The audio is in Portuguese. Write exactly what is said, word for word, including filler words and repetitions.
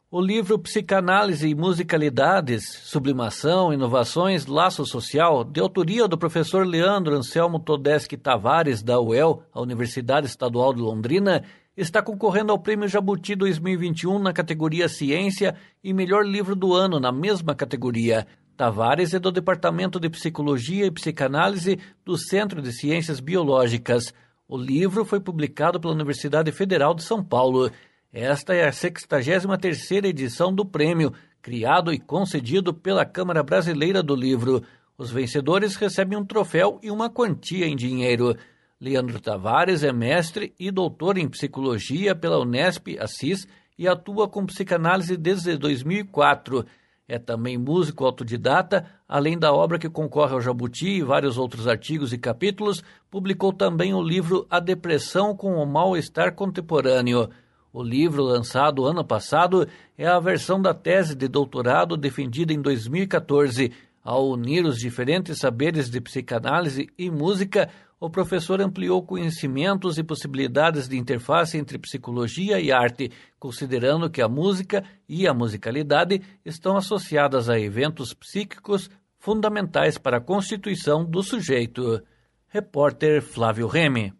O livro Psicanálise e Musicalidades, Sublimação, Inovações, Laço Social, de autoria do professor Leandro Anselmo Todeschi Tavares, da U E L, a Universidade Estadual de Londrina, está concorrendo ao Prêmio Jabuti dois mil e vinte e um na categoria Ciência e Melhor Livro do Ano na mesma categoria. Tavares é do Departamento de Psicologia e Psicanálise do Centro de Ciências Biológicas. O livro foi publicado pela Universidade Federal de São Paulo. Esta é a sexagésima terceira edição do prêmio, criado e concedido pela Câmara Brasileira do Livro. Os vencedores recebem um troféu e uma quantia em dinheiro. Leandro Tavares é mestre e doutor em psicologia pela Unesp Assis e atua com psicanálise desde dois mil e quatro. É também músico autodidata, além da obra que concorre ao Jabuti e vários outros artigos e capítulos, publicou também o livro A Depressão com o Mal-Estar Contemporâneo. O livro, lançado ano passado, é a versão da tese de doutorado defendida em dois mil e quatorze. Ao unir os diferentes saberes de psicanálise e música, o professor ampliou conhecimentos e possibilidades de interface entre psicologia e arte, considerando que a música e a musicalidade estão associadas a eventos psíquicos fundamentais para a constituição do sujeito. Repórter Flávio Remy.